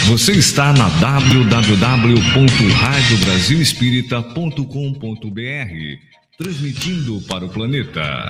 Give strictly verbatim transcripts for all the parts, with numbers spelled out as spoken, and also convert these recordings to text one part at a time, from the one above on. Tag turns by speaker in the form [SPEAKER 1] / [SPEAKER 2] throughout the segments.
[SPEAKER 1] Você está na w w w ponto rádio brasil espírita ponto com ponto b r, transmitindo para o planeta.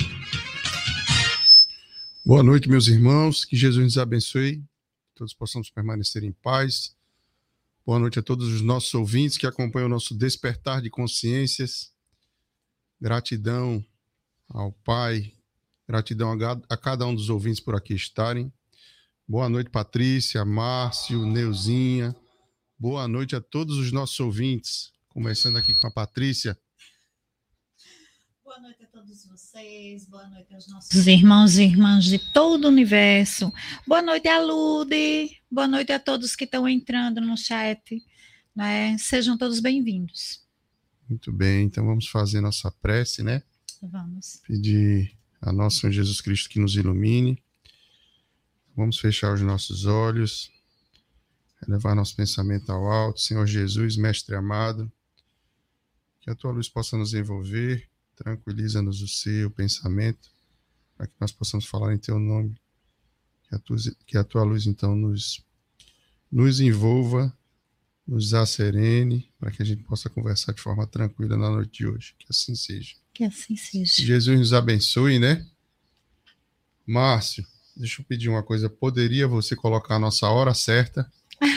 [SPEAKER 2] Boa noite, meus irmãos, que Jesus nos abençoe, todos possamos permanecer em paz. Boa noite a todos os nossos ouvintes que acompanham o nosso despertar de consciências. Gratidão ao Pai, gratidão a cada um dos ouvintes por aqui estarem. Boa noite, Patrícia, Márcio, Neuzinha. Boa noite a todos os nossos ouvintes. Começando aqui com a Patrícia.
[SPEAKER 3] Boa noite a todos vocês, boa noite aos nossos irmãos e irmãs de todo o universo. Boa noite a Lude, boa noite a todos que estão entrando no chat, né? Sejam todos bem-vindos.
[SPEAKER 2] Muito bem, então vamos fazer nossa prece, né?
[SPEAKER 3] Vamos.
[SPEAKER 2] Pedir a nosso Senhor Jesus Cristo que nos ilumine. Vamos fechar os nossos olhos, elevar nosso pensamento ao alto. Senhor Jesus, Mestre amado, que a Tua luz possa nos envolver, tranquiliza-nos o seu pensamento, para que nós possamos falar em Teu nome. Que a Tua, que a tua luz, então, nos, nos envolva, nos acerene, para que a gente possa conversar de forma tranquila na noite de hoje. Que assim seja.
[SPEAKER 3] Que assim seja.
[SPEAKER 2] Jesus nos abençoe, né? Márcio, deixa eu pedir uma coisa. Poderia você colocar a nossa hora certa?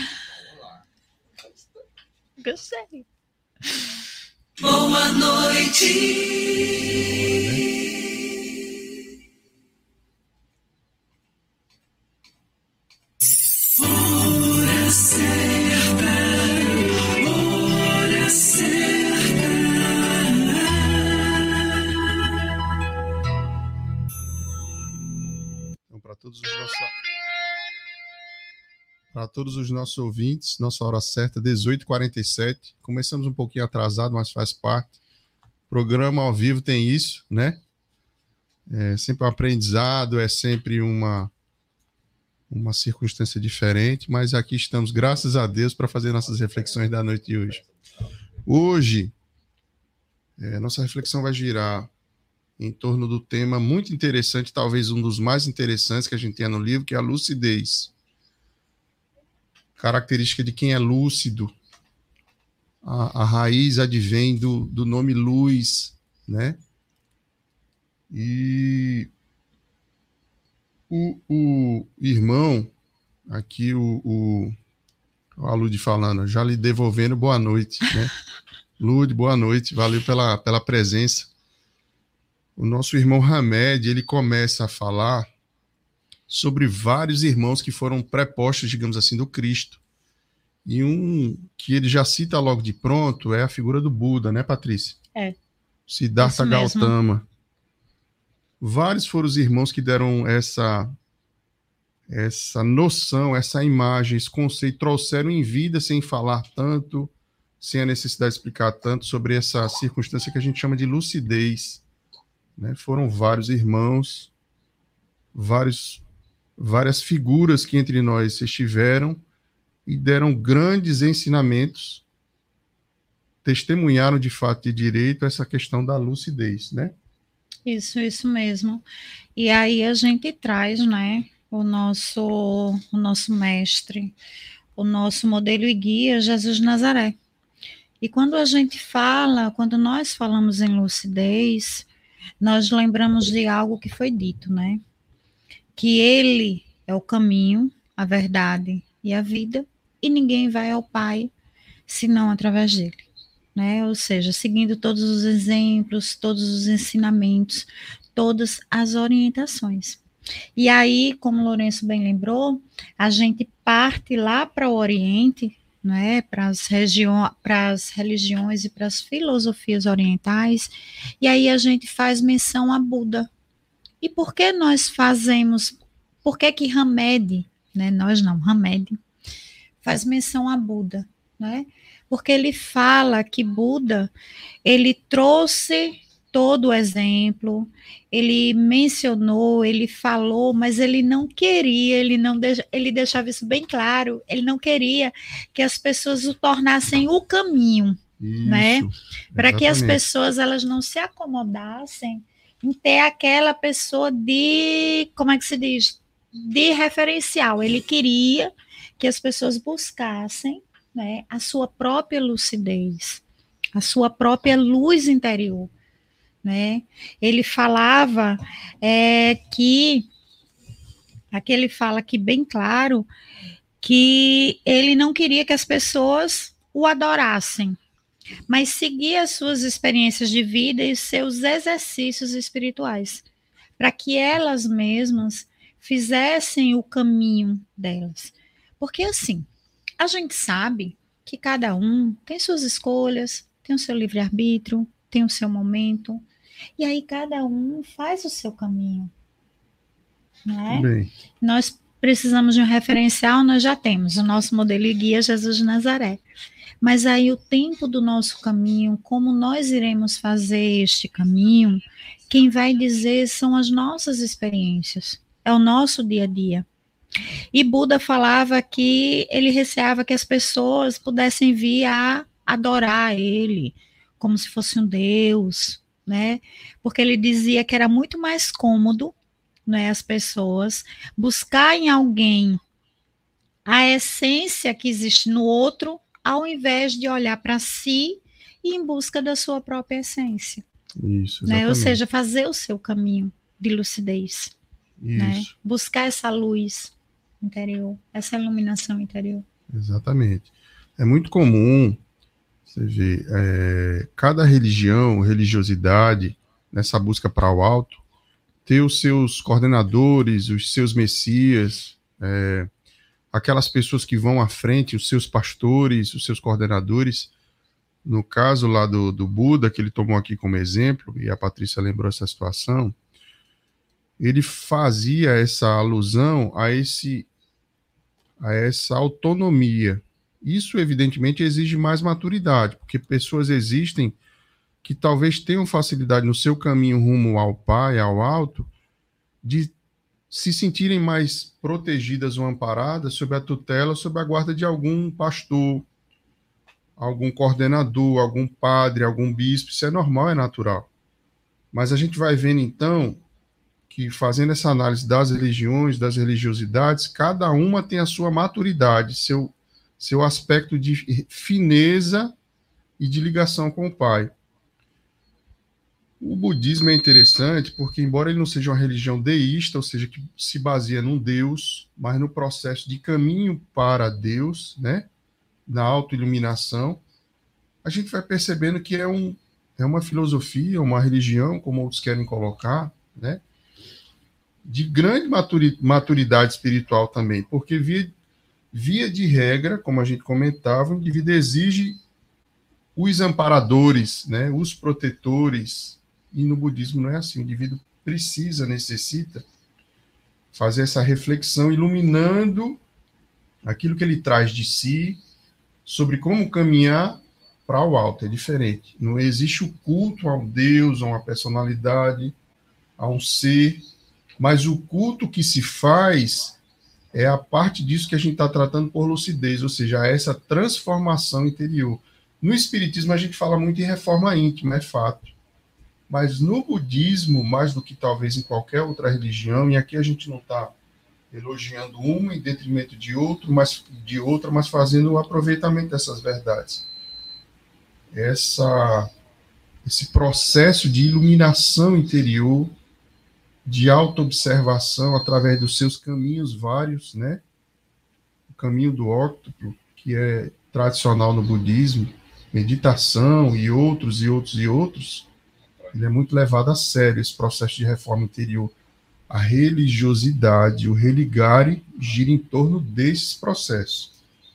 [SPEAKER 3] Gostei.
[SPEAKER 4] Boa noite. Hora certa. Hora certa.
[SPEAKER 2] Então, para todos os nossos para todos os nossos ouvintes, nossa hora certa, dezoito e quarenta e sete. Começamos um pouquinho atrasado, mas faz parte. Programa ao vivo tem isso, né? É sempre um aprendizado, é sempre uma, uma circunstância diferente, mas aqui estamos, graças a Deus, para fazer nossas reflexões da noite de hoje. Hoje, é, nossa reflexão vai girar em torno do tema muito interessante, talvez um dos mais interessantes que a gente tem no livro, que é a lucidez. Característica de quem é lúcido. A, a raiz advém do, do nome luz, né? E o, o irmão, aqui o, o, a Lude falando, já lhe devolvendo boa noite, né? Lude, boa noite, valeu pela, pela presença. O nosso irmão Hamed, ele começa a falar sobre vários irmãos que foram prepostos, digamos assim, do Cristo. E um que ele já cita logo de pronto é a figura do Buda, né, Patrícia?
[SPEAKER 3] É.
[SPEAKER 2] Siddhartha Gautama. Vários foram os irmãos que deram essa, essa noção, essa imagem, esse conceito, trouxeram em vida sem falar tanto, sem a necessidade de explicar tanto sobre essa circunstância que a gente chama de lucidez. Né? Foram vários irmãos, vários várias figuras que entre nós estiveram e deram grandes ensinamentos, testemunharam de fato de direito essa questão da lucidez, né?
[SPEAKER 3] Isso, isso mesmo. E aí a gente traz, né, o nosso, o nosso mestre, o nosso modelo e guia, Jesus de Nazaré. E quando a gente fala, quando nós falamos em lucidez, nós lembramos de algo que foi dito, né? Que ele é o caminho, a verdade e a vida, e ninguém vai ao Pai senão através dele, né? Ou seja, seguindo todos os exemplos, todos os ensinamentos, todas as orientações. E aí, como o Lourenço bem lembrou, a gente parte lá para o Oriente, né? Para as regiões, para as religiões e para as filosofias orientais, e aí a gente faz menção a Buda. E por que nós fazemos, por que que Hamed, né, nós não, Hamed, faz menção a Buda, né? Porque ele fala que Buda, ele trouxe todo o exemplo, ele mencionou, ele falou, mas ele não queria, ele não deixa, ele deixava isso bem claro, ele não queria que as pessoas o tornassem o caminho, isso, né? Para que as pessoas elas não se acomodassem em ter aquela pessoa de, como é que se diz? de referencial. Ele queria que as pessoas buscassem, né, a sua própria lucidez, a sua própria luz interior, né? Ele falava é, que, aqui ele fala aqui bem claro, que ele não queria que as pessoas o adorassem, mas seguia as suas experiências de vida e seus exercícios espirituais, para que elas mesmas fizessem o caminho delas. Porque assim, a gente sabe que cada um tem suas escolhas, tem o seu livre-arbítrio, tem o seu momento, e aí cada um faz o seu caminho, não é?
[SPEAKER 2] Bem,
[SPEAKER 3] Nós precisamos de um referencial, nós já temos o nosso modelo e guia Jesus de Nazaré. Mas aí o tempo do nosso caminho, como nós iremos fazer este caminho, quem vai dizer são as nossas experiências, é o nosso dia a dia. E Buda falava que ele receava que as pessoas pudessem vir a adorar ele, como se fosse um Deus, né? Porque ele dizia que era muito mais cômodo, né, as pessoas buscar em alguém a essência que existe no outro, ao invés de olhar para si e em busca da sua própria essência.
[SPEAKER 2] isso,
[SPEAKER 3] Né? Ou
[SPEAKER 2] exatamente.
[SPEAKER 3] seja, fazer o seu caminho de lucidez. Né?
[SPEAKER 2] Isso,
[SPEAKER 3] Buscar essa luz interior, essa iluminação interior.
[SPEAKER 2] exatamente. É muito comum, você vê, é, cada religião, religiosidade, nessa busca para o alto, ter os seus coordenadores, os seus messias, é, aquelas pessoas que vão à frente, os seus pastores, os seus coordenadores. No caso lá do, do Buda, que ele tomou aqui como exemplo, e a Patrícia lembrou essa situação, ele fazia essa alusão a, esse, a essa autonomia. Isso, evidentemente, exige mais maturidade, porque pessoas existem que talvez tenham facilidade no seu caminho rumo ao Pai, ao alto, de se sentirem mais protegidas ou amparadas sob a tutela, sob a guarda de algum pastor, algum coordenador, algum padre, algum bispo. Isso é normal, é natural. Mas a gente vai vendo, então, que fazendo essa análise das religiões, das religiosidades, cada uma tem a sua maturidade, seu, seu aspecto de fineza e de ligação com o Pai. O budismo é interessante porque, embora ele não seja uma religião deísta, ou seja, que se baseia num Deus, mas no processo de caminho para Deus, né, na autoiluminação, a gente vai percebendo que é, um, é uma filosofia, uma religião, como outros querem colocar, né, de grande maturidade espiritual também, porque via, via de regra, como a gente comentava, o indivíduo exige os amparadores, né, os protetores. E no budismo não é assim, o indivíduo precisa, necessita fazer essa reflexão, iluminando aquilo que ele traz de si, sobre como caminhar para o alto. É diferente. Não existe o culto a um Deus, a uma personalidade, a um ser, mas o culto que se faz é a parte disso que a gente está tratando por lucidez, ou seja, essa transformação interior. No espiritismo a gente fala muito em reforma íntima, é fato. Mas no budismo, mais do que talvez em qualquer outra religião, e aqui a gente não está elogiando uma em detrimento de, outro, mas, de outra, mas fazendo o aproveitamento dessas verdades. Essa, esse processo de iluminação interior, de autoobservação através dos seus caminhos vários, né? O caminho do óctuplo, que é tradicional no budismo, meditação e outros, e outros, e outros, ele é muito levado a sério, esse processo de reforma interior. A religiosidade, o religare, gira em torno desses processos.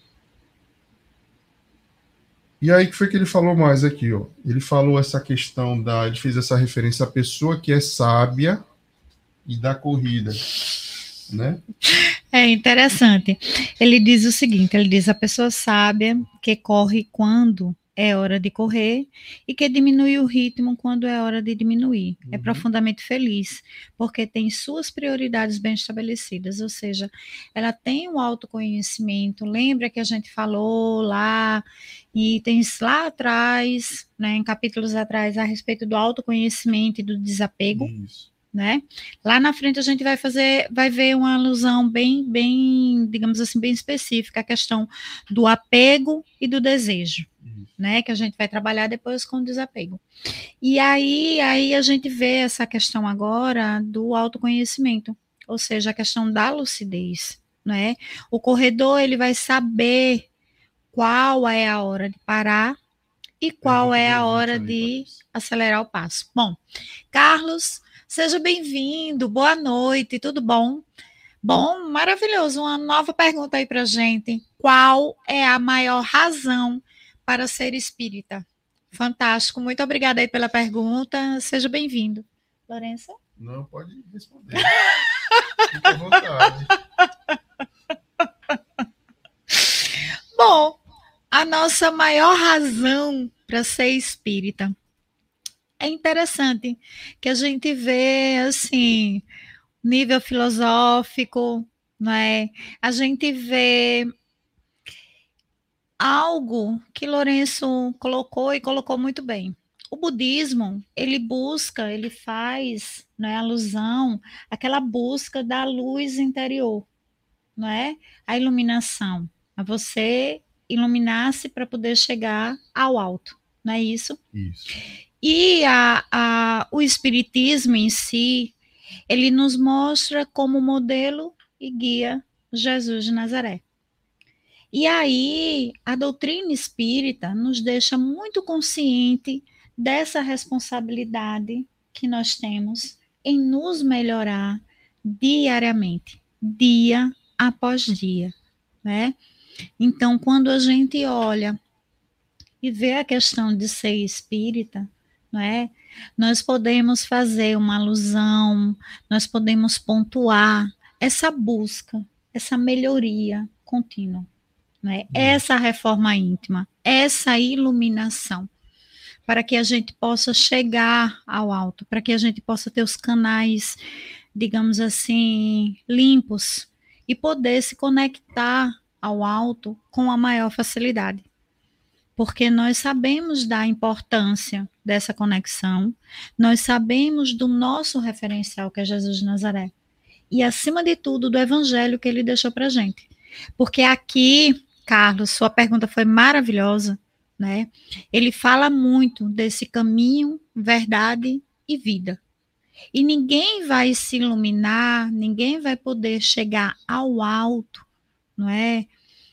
[SPEAKER 2] E aí, que foi que ele falou mais aqui? Ó? Ele falou essa questão da... Ele fez essa referência à pessoa que é sábia e da corrida, né?
[SPEAKER 3] É interessante. Ele diz o seguinte, ele diz a pessoa sábia que corre quando é hora de correr e que diminui o ritmo quando é hora de diminuir. Uhum. É profundamente feliz, porque tem suas prioridades bem estabelecidas, ou seja, ela tem o autoconhecimento. Lembra que a gente falou lá, em itens lá atrás, né, em capítulos atrás, a respeito do autoconhecimento e do desapego?
[SPEAKER 2] Isso.
[SPEAKER 3] né? Lá na frente a gente vai fazer, vai ver uma alusão bem, bem, digamos assim, bem específica, a questão do apego e do desejo, né? Que a gente vai trabalhar depois com o desapego. E aí, aí a gente vê essa questão agora do autoconhecimento, ou seja, a questão da lucidez, né? O corredor, ele vai saber qual é a hora de parar e qual é a hora de acelerar o passo. Bom, Carlos, seja bem-vindo, boa noite, tudo bom? Bom, maravilhoso, uma nova pergunta aí pra gente. Qual é a maior razão para ser espírita? Fantástico, muito obrigada aí pela pergunta, seja bem-vindo. Lourenço?
[SPEAKER 2] Não, pode responder. Fique à vontade.
[SPEAKER 3] Bom, a nossa maior razão para ser espírita é interessante que a gente vê, assim, nível filosófico, não é? A gente vê algo que Lourenço colocou e colocou muito bem. O budismo, ele busca, ele faz, não é, alusão àquela busca da luz interior, não é? A iluminação, a você iluminar-se para poder chegar ao alto, não é isso?
[SPEAKER 2] Isso.
[SPEAKER 3] E a, a, o espiritismo em si, ele nos mostra como modelo e guia Jesus de Nazaré. E aí, a doutrina espírita nos deixa muito consciente dessa responsabilidade que nós temos em nos melhorar diariamente, dia após dia, né? Então, quando a gente olha e vê a questão de ser espírita, não é? Nós podemos fazer uma alusão, nós podemos pontuar essa busca, essa melhoria contínua, não é? Essa reforma íntima, essa iluminação, para que a gente possa chegar ao alto, para que a gente possa ter os canais, digamos assim, limpos e poder se conectar ao alto com a maior facilidade. Porque nós sabemos da importância dessa conexão, nós sabemos do nosso referencial, que é Jesus de Nazaré, e acima de tudo do evangelho que ele deixou para a gente. Porque aqui, Carlos, sua pergunta foi maravilhosa, né? Ele fala muito desse caminho, verdade e vida. E ninguém vai se iluminar, ninguém vai poder chegar ao alto, não é?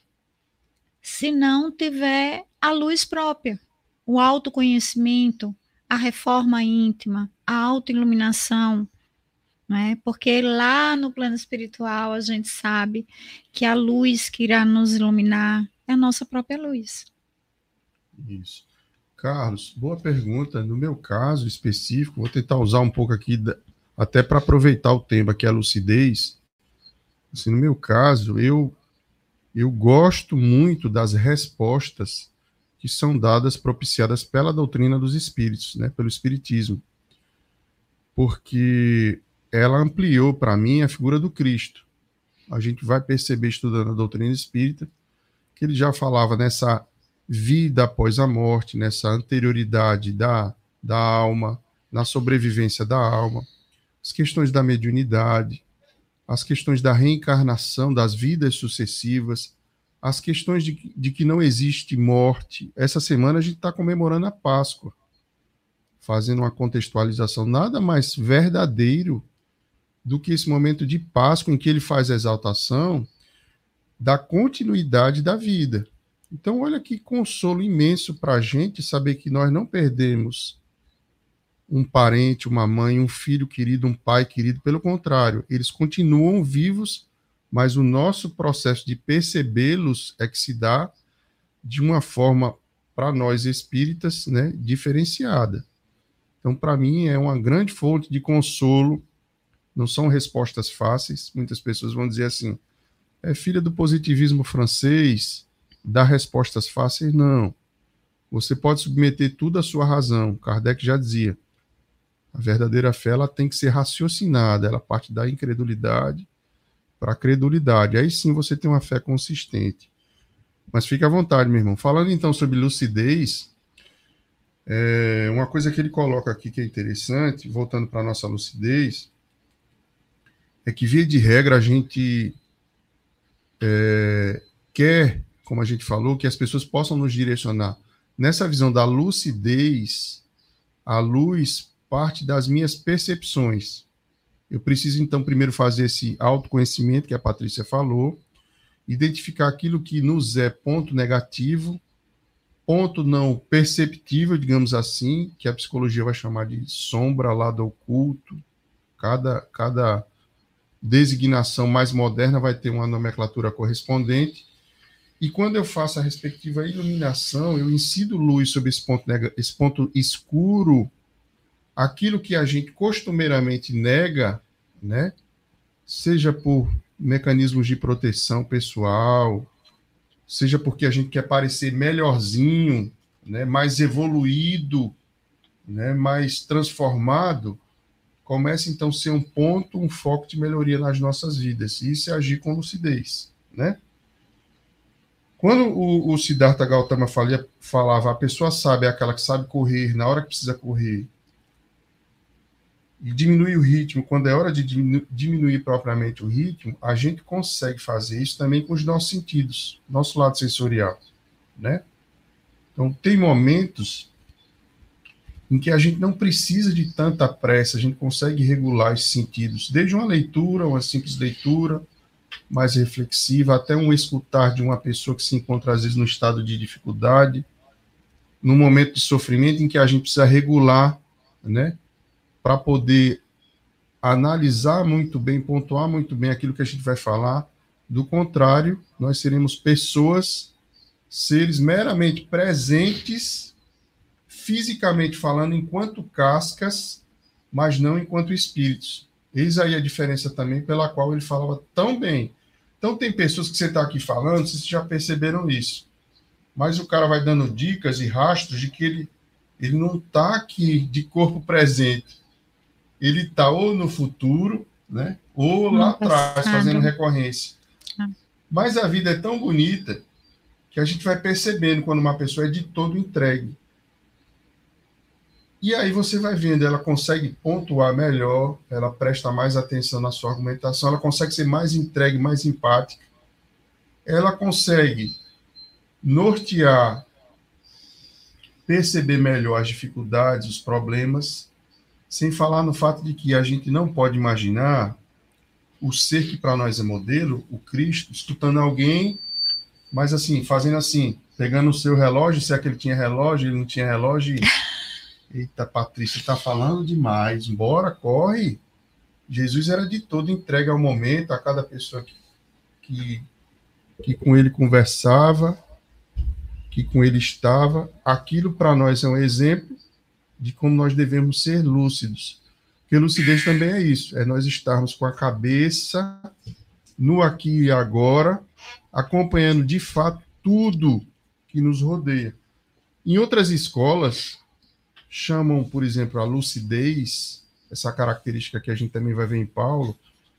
[SPEAKER 3] Se não tiver a luz própria, o autoconhecimento, a reforma íntima, a autoiluminação, não é? Porque lá no plano espiritual a gente sabe que a luz que irá nos iluminar é a nossa própria luz.
[SPEAKER 2] Isso. Carlos, boa pergunta. No meu caso específico, vou tentar usar um pouco aqui, da, até para aproveitar o tema, que é a lucidez. Assim, no meu caso, eu, eu gosto muito das respostas que são dadas, propiciadas pela doutrina dos espíritos, né, pelo espiritismo. Porque ela ampliou para mim a figura do Cristo. A gente vai perceber, estudando a doutrina espírita, que ele já falava nessa vida após a morte, nessa anterioridade da, da alma, na sobrevivência da alma, as questões da mediunidade, as questões da reencarnação, das vidas sucessivas, as questões de, de que não existe morte. Essa semana a gente está comemorando a Páscoa, fazendo uma contextualização, nada mais verdadeiro do que esse momento de Páscoa em que ele faz a exaltação da continuidade da vida. Então, olha que consolo imenso para a gente saber que nós não perdemos um parente, uma mãe, um filho querido, um pai querido. Pelo contrário, eles continuam vivos, mas o nosso processo de percebê-los é que se dá de uma forma, para nós espíritas, né, diferenciada. Então, para mim, é uma grande fonte de consolo. Não são respostas fáceis. Muitas pessoas vão dizer assim, é filha do positivismo francês, dá respostas fáceis. Não. Você pode submeter tudo à sua razão. Kardec já dizia, a verdadeira fé ela tem que ser raciocinada, ela parte da incredulidade para a credulidade. Aí sim você tem uma fé consistente. Mas fique à vontade, meu irmão. Falando então sobre lucidez, é uma coisa que ele coloca aqui que é interessante, voltando para a nossa lucidez, é que, via de regra, a gente é, quer, como a gente falou, que as pessoas possam nos direcionar. Nessa visão da lucidez, a luz parte das minhas percepções. Eu preciso, então, primeiro fazer esse autoconhecimento que a Patrícia falou, identificar aquilo que nos é ponto negativo, ponto não perceptível, digamos assim, que a psicologia vai chamar de sombra, lado oculto. Cada, cada designação mais moderna vai ter uma nomenclatura correspondente. E quando eu faço a respectiva iluminação, eu incido luz sobre esse ponto, esse ponto escuro, aquilo que a gente costumeiramente nega, né? Seja por mecanismos de proteção pessoal, seja porque a gente quer parecer melhorzinho, né? Mais evoluído, né? Mais transformado, começa então a ser um ponto, um foco de melhoria nas nossas vidas. E isso é agir com lucidez, né? Quando o, o Siddhartha Gautama falava, falava, a pessoa sabe, é aquela que sabe correr na hora que precisa correr, e diminuir o ritmo, quando é hora de diminu diminuir propriamente o ritmo, a gente consegue fazer isso também com os nossos sentidos, nosso lado sensorial, né? Então, tem momentos em que a gente não precisa de tanta pressa, a gente consegue regular esses sentidos, desde uma leitura, uma simples leitura, mais reflexiva, até um escutar de uma pessoa que se encontra, às vezes, no estado de dificuldade, num momento de sofrimento em que a gente precisa regular, né, para poder analisar muito bem, pontuar muito bem aquilo que a gente vai falar. Do contrário, nós seremos pessoas, seres meramente presentes, fisicamente falando, enquanto cascas, mas não enquanto espíritos. Eis aí a diferença também pela qual ele falava tão bem. Então, tem pessoas que você está aqui falando, vocês já perceberam isso, mas o cara vai dando dicas e rastros de que ele, ele não está aqui de corpo presente. Ele está ou no futuro, né, ou lá atrás, fazendo recorrência. Ah. Mas a vida é tão bonita que a gente vai percebendo quando uma pessoa é de todo entregue. E aí você vai vendo, ela consegue pontuar melhor, ela presta mais atenção na sua argumentação, ela consegue ser mais entregue, mais empática, ela consegue nortear, perceber melhor as dificuldades, os problemas, sem falar no fato de que a gente não pode imaginar o ser que para nós é modelo, o Cristo, escutando alguém, mas assim, fazendo assim, pegando o seu relógio, se é que ele tinha relógio, ele não tinha relógio, e... Eita, Patrícia, está falando demais, bora, corre. Jesus era de todo entregue ao momento, a cada pessoa que, que, que com ele conversava, que com ele estava. Aquilo para nós é um exemplo de como nós devemos ser lúcidos. Porque lucidez também é isso, é nós estarmos com a cabeça no aqui e agora, acompanhando de fato tudo que nos rodeia. Em outras escolas, chamam, por exemplo, a lucidez, essa característica que a gente também vai ver em Paulo,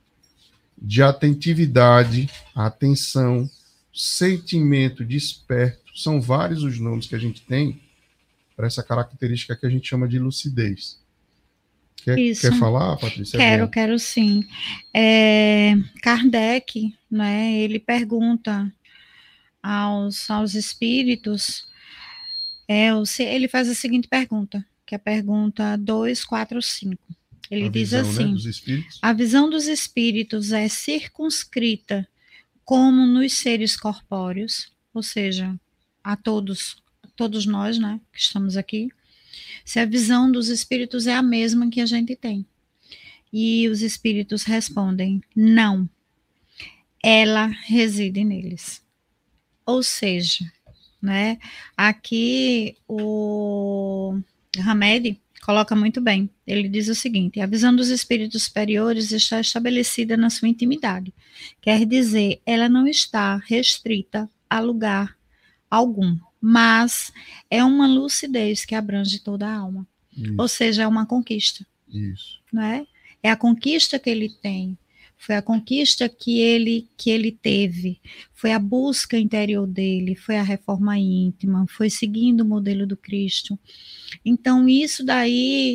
[SPEAKER 2] de atentividade, atenção, sentimento desperto. São vários os nomes que a gente tem para essa característica que a gente chama de lucidez. Quer, quer falar, Patrícia?
[SPEAKER 3] Quero, é quero sim. É, Kardec, né, ele pergunta aos, aos espíritos, é, ele faz a seguinte pergunta, que é a pergunta dois, quatro, cinco. Ele a diz visão, assim, né, dos espíritos? A visão dos espíritos é circunscrita como nos seres corpóreos, ou seja, a todos, todos nós, né, que estamos aqui, se a visão dos espíritos é a mesma que a gente tem. E os espíritos respondem, não, ela reside neles. Ou seja, né, aqui o Hamed coloca muito bem. Ele diz o seguinte: a visão dos espíritos superiores está estabelecida na sua intimidade. Quer dizer, ela não está restrita a lugar algum, mas é uma lucidez que abrange toda a alma. Isso. Ou seja, é uma conquista.
[SPEAKER 2] Isso.
[SPEAKER 3] Né? É a conquista que ele tem. Foi a conquista que ele, que ele teve, foi a busca interior dele, foi a reforma íntima, foi seguindo o modelo do Cristo. Então, isso daí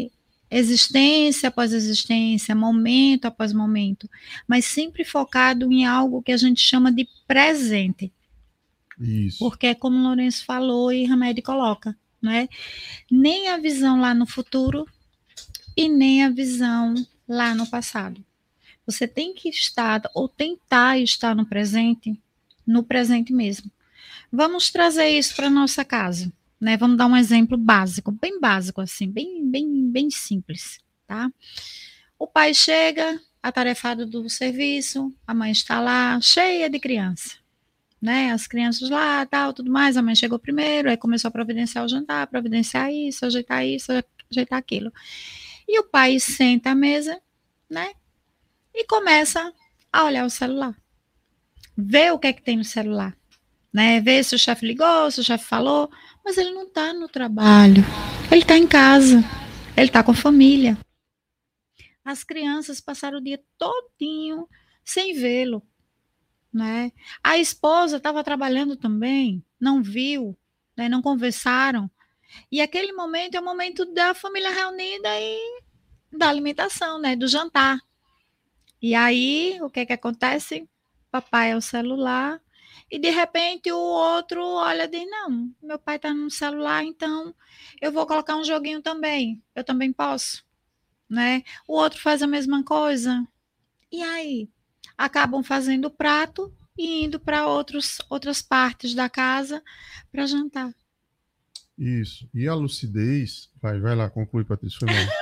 [SPEAKER 3] existência após existência, momento após momento, mas sempre focado em algo que a gente chama de presente.
[SPEAKER 2] Isso.
[SPEAKER 3] Porque é como o Lourenço falou e Hamed coloca, né? Nem a visão lá no futuro e nem a visão lá no passado. Você tem que estar ou tentar estar no presente, no presente mesmo. Vamos trazer isso para nossa casa, né? Vamos dar um exemplo básico, bem básico assim, bem bem bem simples, tá? O pai chega, atarefado do serviço, a mãe está lá, cheia de criança, né? As crianças lá, tal, tudo mais, a mãe chegou primeiro, aí começou a providenciar o jantar, providenciar isso, ajeitar isso, ajeitar aquilo. E o pai senta à mesa, né? E começa a olhar o celular. Vê o que é que tem no celular, né? Vê se o chefe ligou, se o chefe falou, mas ele não está no trabalho, ele está em casa, ele está com a família. As crianças passaram o dia todinho sem vê-lo, né? A esposa estava trabalhando também, não viu, né? Não conversaram. E aquele momento é o momento da família reunida e da alimentação, né? Do jantar. E aí, o que que acontece? Papai é o celular e de repente o outro olha e diz, não, meu pai está no celular, então eu vou colocar um joguinho também, eu também posso, né? O outro faz a mesma coisa. E aí? Acabam fazendo o prato e indo para outras partes da casa para jantar.
[SPEAKER 2] Isso. E a lucidez, vai, vai lá, conclui, Patrícia, foi mal.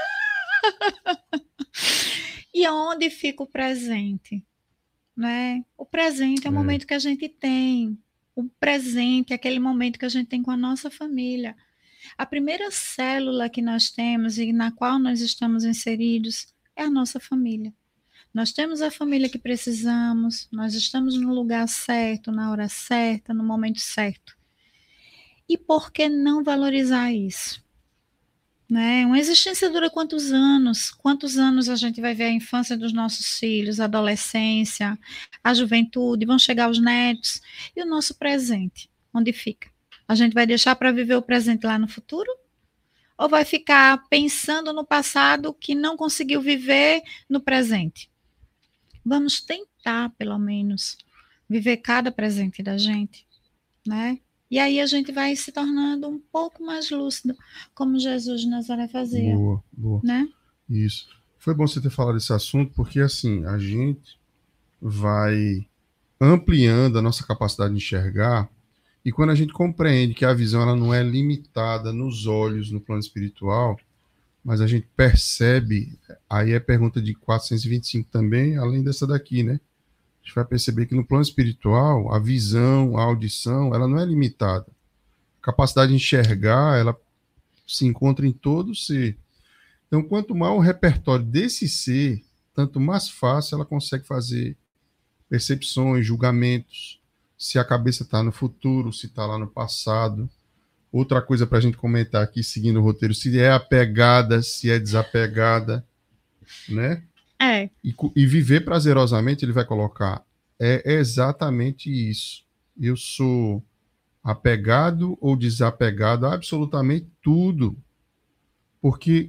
[SPEAKER 3] E onde fica o presente? Né? O presente é o
[SPEAKER 2] É.
[SPEAKER 3] momento que a gente tem. O presente é aquele momento que a gente tem com a nossa família. A primeira célula que nós temos e na qual nós estamos inseridos é a nossa família. Nós temos a família que precisamos, nós estamos no lugar certo, na hora certa, no momento certo. E por que não valorizar isso? Né? Uma existência dura quantos anos? Quantos anos a gente vai ver a infância dos nossos filhos, a adolescência, a juventude, vão chegar os netos, e o nosso presente, onde fica? A gente vai deixar para viver o presente lá no futuro? Ou vai ficar pensando no passado que não conseguiu viver no presente? Vamos tentar, pelo menos, viver cada presente da gente, né? E aí a gente vai se tornando um pouco mais lúcido, como Jesus de Nazaré fazia.
[SPEAKER 2] Boa, boa.
[SPEAKER 3] Né?
[SPEAKER 2] Isso. Foi bom você ter falado desse assunto, porque assim, a gente vai ampliando a nossa capacidade de enxergar, e quando a gente compreende que a visão ela não é limitada nos olhos, no plano espiritual, mas a gente percebe, aí é pergunta de quatrocentos e vinte e cinco também, além dessa daqui, né? A gente vai perceber que no plano espiritual, a visão, a audição, ela não é limitada. A capacidade de enxergar, ela se encontra em todo ser. Então, quanto maior o repertório desse ser, tanto mais fácil ela consegue fazer percepções, julgamentos, se a cabeça está no futuro, se está lá no passado. Outra coisa para a gente comentar aqui, seguindo o roteiro, se é apegada, se é desapegada, né?
[SPEAKER 3] É.
[SPEAKER 2] E, e viver prazerosamente, ele vai colocar, é exatamente isso. Eu sou apegado ou desapegado a absolutamente tudo. Porque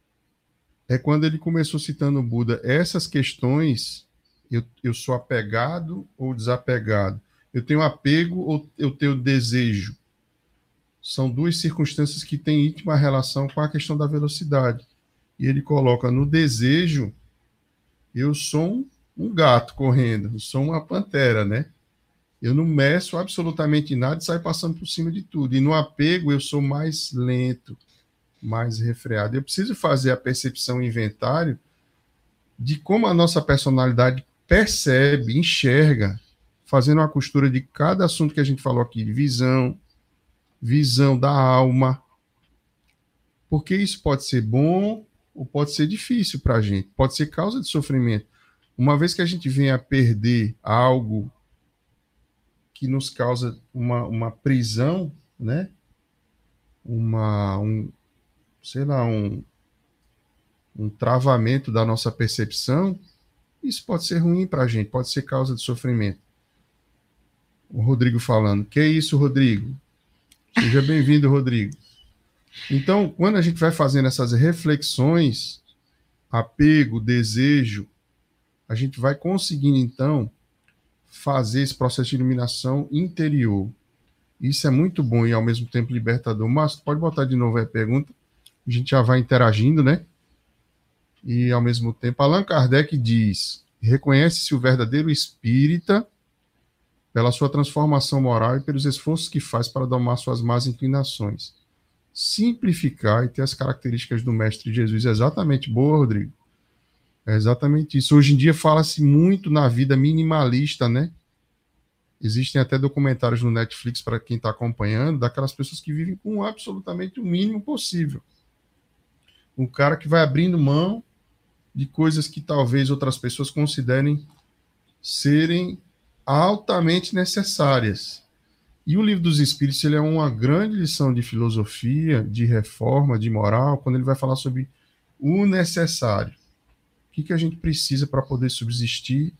[SPEAKER 2] é quando ele começou citando o Buda, essas questões, eu, eu sou apegado ou desapegado? Eu tenho apego ou eu tenho desejo? São duas circunstâncias que têm íntima relação com a questão da velocidade. E ele coloca no desejo, eu sou um, um gato correndo, eu sou uma pantera, né? Eu não meço absolutamente nada e saio passando por cima de tudo. E no apego, eu sou mais lento, mais refreado. Eu preciso fazer a percepção e inventário de como a nossa personalidade percebe, enxerga, fazendo uma costura de cada assunto que a gente falou aqui, visão, visão da alma, porque isso pode ser bom ou pode ser difícil para a gente, pode ser causa de sofrimento. Uma vez que a gente venha a perder algo que nos causa uma, uma prisão, né? Uma, um, sei lá, um, um travamento da nossa percepção, isso pode ser ruim para a gente, pode ser causa de sofrimento. O Rodrigo falando, que é isso, Rodrigo? Seja bem-vindo, Rodrigo. Então, quando a gente vai fazendo essas reflexões, apego, desejo, a gente vai conseguindo, então, fazer esse processo de iluminação interior. Isso é muito bom e, ao mesmo tempo, libertador. Mas pode botar de novo aí a pergunta, a gente já vai interagindo, né? E, ao mesmo tempo, Allan Kardec diz, reconhece-se o verdadeiro espírita pela sua transformação moral e pelos esforços que faz para domar suas más inclinações. Simplificar e ter as características do Mestre Jesus. Exatamente, boa, Rodrigo. É exatamente isso. Hoje em dia fala-se muito na vida minimalista, né? Existem até documentários no Netflix para quem está acompanhando, daquelas pessoas que vivem com absolutamente o mínimo possível. Um cara que vai abrindo mão de coisas que talvez outras pessoas considerem serem altamente necessárias. E o Livro dos Espíritos, ele é uma grande lição de filosofia, de reforma, de moral, quando ele vai falar sobre o necessário. O que, que a gente precisa para poder subsistir?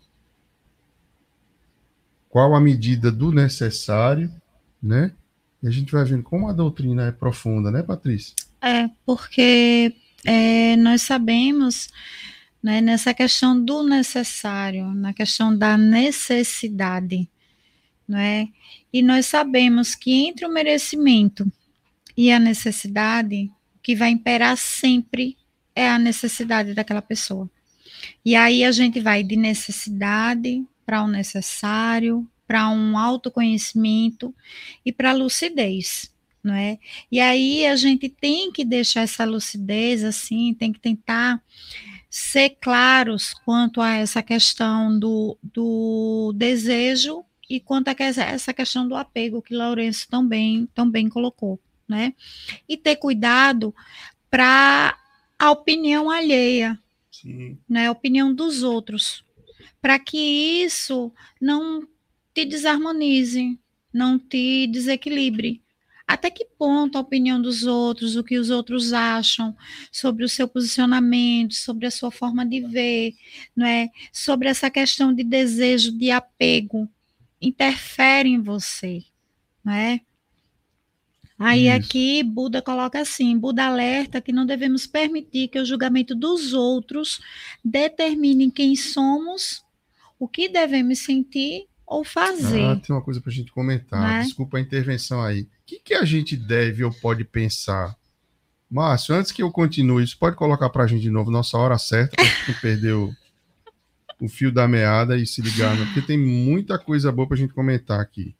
[SPEAKER 2] Qual a medida do necessário, né? E a gente vai vendo como a doutrina é profunda, né, Patrícia?
[SPEAKER 3] É, porque é, nós sabemos, né, nessa questão do necessário, na questão da necessidade, não é? E nós sabemos que entre o merecimento e a necessidade, o que vai imperar sempre é a necessidade daquela pessoa. E aí a gente vai de necessidade para o necessário, para um autoconhecimento e para a lucidez, não é? E aí a gente tem que deixar essa lucidez, assim, tem que tentar ser claros quanto a essa questão do, do desejo e quanto a essa questão do apego que Lourenço também, também colocou, né? E ter cuidado para a opinião alheia,
[SPEAKER 2] Sim.
[SPEAKER 3] né? A opinião dos outros, para que isso não te desarmonize, não te desequilibre. Até que ponto a opinião dos outros, o que os outros acham sobre o seu posicionamento, sobre a sua forma de ver, não é? Sobre essa questão de desejo, de apego, interfere em você, não é? Aí
[SPEAKER 2] Isso.
[SPEAKER 3] aqui Buda coloca assim, Buda alerta que não devemos permitir que o julgamento dos outros determine quem somos, o que devemos sentir ou fazer.
[SPEAKER 2] Ah, tem uma coisa para a gente comentar.
[SPEAKER 3] Né?
[SPEAKER 2] Desculpa a intervenção aí. O que, que a gente deve ou pode pensar? Márcio, antes que eu continue, isso pode colocar para a gente de novo, nossa hora certa, para a gente não perder o, o fio da meada e se ligar, né? Porque tem muita coisa boa para a gente comentar aqui.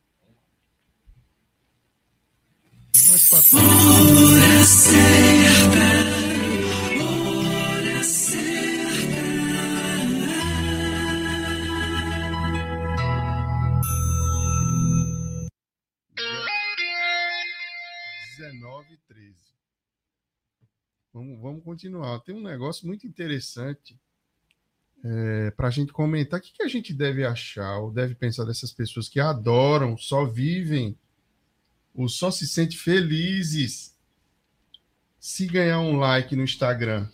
[SPEAKER 2] Mas, Patrícia,
[SPEAKER 4] Hora certa, hora certa.
[SPEAKER 2] dezenove e treze. Vamos, vamos continuar. Tem um negócio muito interessante é, para a gente comentar. O que, que a gente deve achar ou deve pensar dessas pessoas que adoram, só vivem ou só se sentem felizes se ganhar um like no Instagram?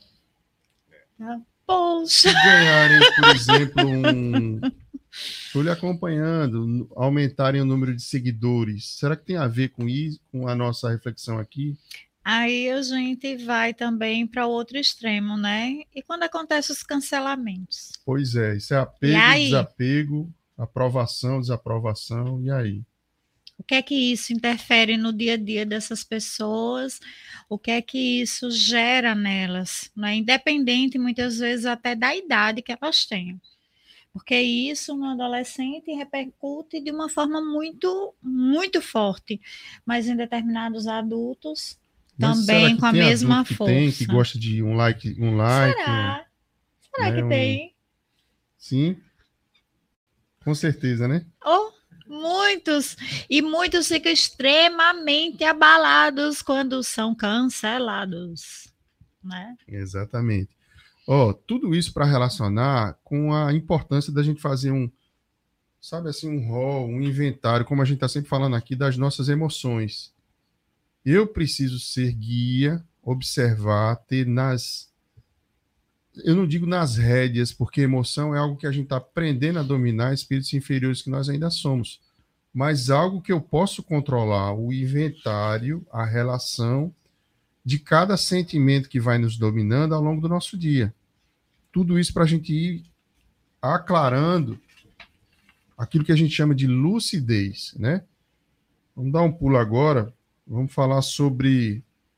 [SPEAKER 3] Poxa,
[SPEAKER 2] Se ganharem, por exemplo, um... Estou lhe acompanhando, aumentarem o número de seguidores. Será que tem a ver com isso, com a nossa reflexão aqui?
[SPEAKER 3] aí a gente vai também para o outro extremo, né? E quando acontecem os cancelamentos?
[SPEAKER 2] Pois é, isso é
[SPEAKER 3] E
[SPEAKER 2] apego,
[SPEAKER 3] aí?
[SPEAKER 2] desapego, aprovação, desaprovação, e aí?
[SPEAKER 3] O que é que isso interfere no dia a dia dessas pessoas? O que é que isso gera nelas? Né? Independente, muitas vezes, até da idade que elas tenham. Porque isso no adolescente repercute de uma forma muito, muito forte. Mas em determinados adultos,
[SPEAKER 2] Mas
[SPEAKER 3] também
[SPEAKER 2] será que
[SPEAKER 3] com a
[SPEAKER 2] tem
[SPEAKER 3] mesma
[SPEAKER 2] adulto que
[SPEAKER 3] força.
[SPEAKER 2] tem, que gosta de um like, um like?
[SPEAKER 3] Será? Será
[SPEAKER 2] né,
[SPEAKER 3] que
[SPEAKER 2] um-
[SPEAKER 3] tem?
[SPEAKER 2] Sim, com certeza, né?
[SPEAKER 3] Oh, muitos. E muitos ficam extremamente abalados quando são cancelados. Né?
[SPEAKER 2] Exatamente. Ó, tudo isso para relacionar com a importância da gente fazer um, sabe assim, um rol, um inventário, como a gente está sempre falando aqui, das nossas emoções. Eu preciso ser guia, observar, ter nas... Eu não digo nas rédeas, porque emoção é algo que a gente está aprendendo a dominar, espíritos inferiores que nós ainda somos. Mas algo que eu posso controlar, o inventário, a relação de cada sentimento que vai nos dominando ao longo do nosso dia. Tudo isso para a gente ir aclarando aquilo que a gente chama de lucidez, né? Vamos dar um pulo agora, vamos falar sobre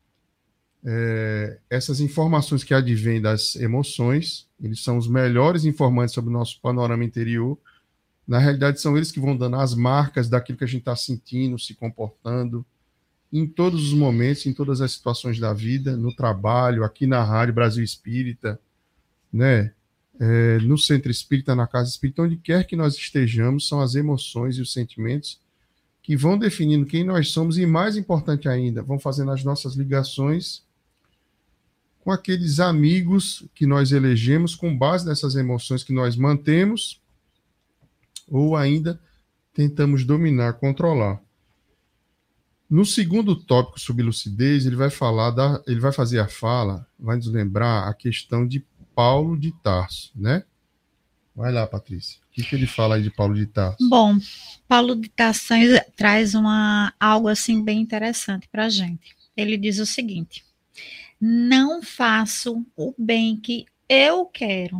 [SPEAKER 2] é, essas informações que advêm das emoções. Eles são os melhores informantes sobre o nosso panorama interior. Na realidade, são eles que vão dando as marcas daquilo que a gente está sentindo, se comportando, em todos os momentos, em todas as situações da vida, no trabalho, aqui na Rádio Brasil Espírita, né? É, no Centro Espírita, na Casa Espírita, onde quer que nós estejamos, são as emoções e os sentimentos que vão definindo quem nós somos e, mais importante ainda, vão fazendo as nossas ligações com aqueles amigos que nós elegemos com base nessas emoções que nós mantemos ou ainda tentamos dominar, controlar. No segundo tópico sobre lucidez, ele vai falar da, ele vai fazer a fala, vai nos lembrar a questão de Paulo de Tarso, né? Vai lá, Patrícia. O que, que ele fala aí de Paulo de Tarso?
[SPEAKER 3] Bom, Paulo de Tarso traz uma, algo assim bem interessante para a gente. Ele diz o seguinte: não faço o bem que eu quero,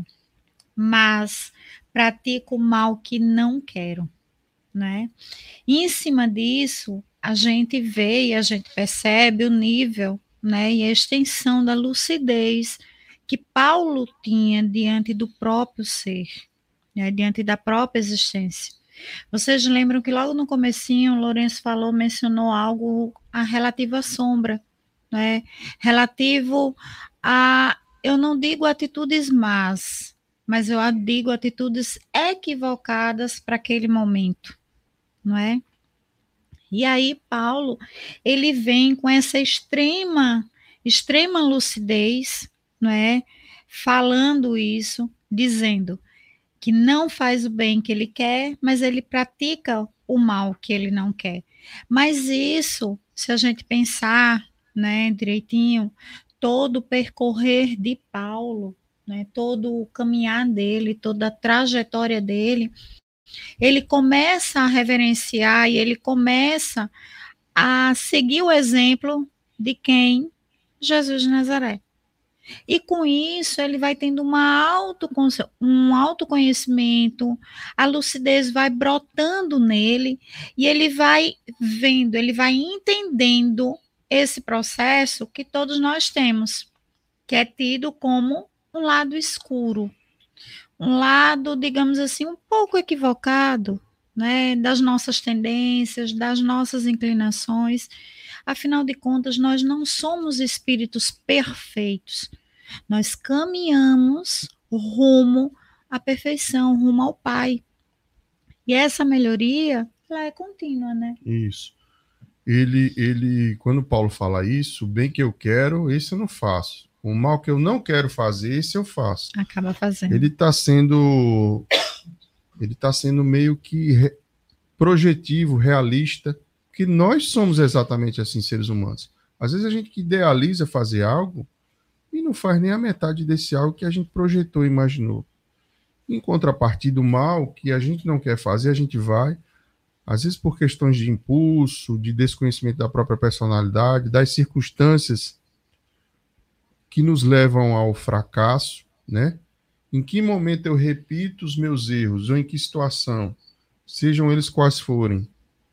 [SPEAKER 3] mas pratico o mal que não quero, né? E em cima disso, a gente vê e a gente percebe o nível, né, e a extensão da lucidez que Paulo tinha diante do próprio ser, né, diante da própria existência. Vocês lembram que logo no comecinho, o Lourenço falou, mencionou algo a relativo à sombra, né, relativo a, eu não digo atitudes más, mas eu digo atitudes equivocadas para aquele momento, não é? E aí Paulo, ele vem com essa extrema, extrema lucidez, não é? Falando isso, dizendo que não faz o bem que ele quer, mas ele pratica o mal que ele não quer. Mas isso, se a gente pensar, né, direitinho, todo o percorrer de Paulo, né, todo o caminhar dele, toda a trajetória dele, ele começa a reverenciar e ele começa a seguir o exemplo de quem? Jesus de Nazaré. E com isso ele vai tendo uma auto, um autoconhecimento, a lucidez vai brotando nele e ele vai vendo, ele vai entendendo esse processo que todos nós temos, que é tido como um lado escuro, um lado, digamos assim, um pouco equivocado, né, das nossas tendências, das nossas inclinações. Afinal de contas, nós não somos espíritos perfeitos. Nós caminhamos rumo à perfeição, rumo ao Pai. E essa melhoria, ela é contínua, né?
[SPEAKER 2] Isso. Ele, ele, quando Paulo fala isso, o bem que eu quero, esse eu não faço. O mal que eu não quero fazer, esse eu faço.
[SPEAKER 3] Acaba fazendo.
[SPEAKER 2] Ele está sendo, ele está sendo meio que re, projetivo, realista, que nós somos exatamente assim, seres humanos. Às vezes a gente idealiza fazer algo e não faz nem a metade desse algo que a gente projetou e imaginou. Em contrapartida, o mal que a gente não quer fazer, a gente vai, às vezes por questões de impulso, de desconhecimento da própria personalidade, das circunstâncias que nos levam ao fracasso, né? Em que momento eu repito os meus erros, ou em que situação, sejam eles quais forem,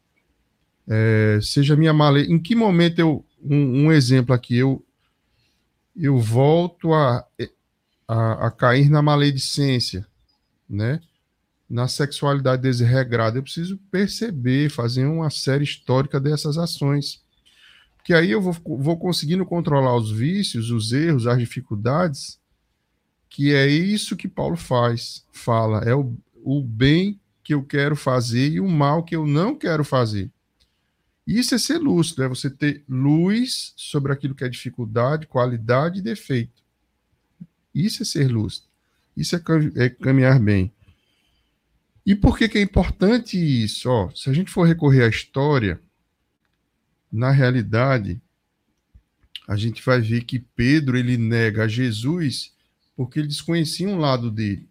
[SPEAKER 2] é, seja minha maleta, em que momento eu, um, um exemplo aqui, eu, eu volto a, a, a cair na maledicência, né? Na sexualidade desregrada, eu preciso perceber, fazer uma série histórica dessas ações. Porque aí eu vou, vou conseguindo controlar os vícios, os erros, as dificuldades, que é isso que Paulo faz, fala, é o, o bem que eu quero fazer e o mal que eu não quero fazer. Isso é ser lúcido, é você ter luz sobre aquilo que é dificuldade, qualidade e defeito. Isso é ser lúcido. Isso é, é caminhar bem. E por que que é importante isso? Ó, se a gente for recorrer à história, na realidade, a gente vai ver que Pedro, ele nega a Jesus porque ele desconhecia um lado dele.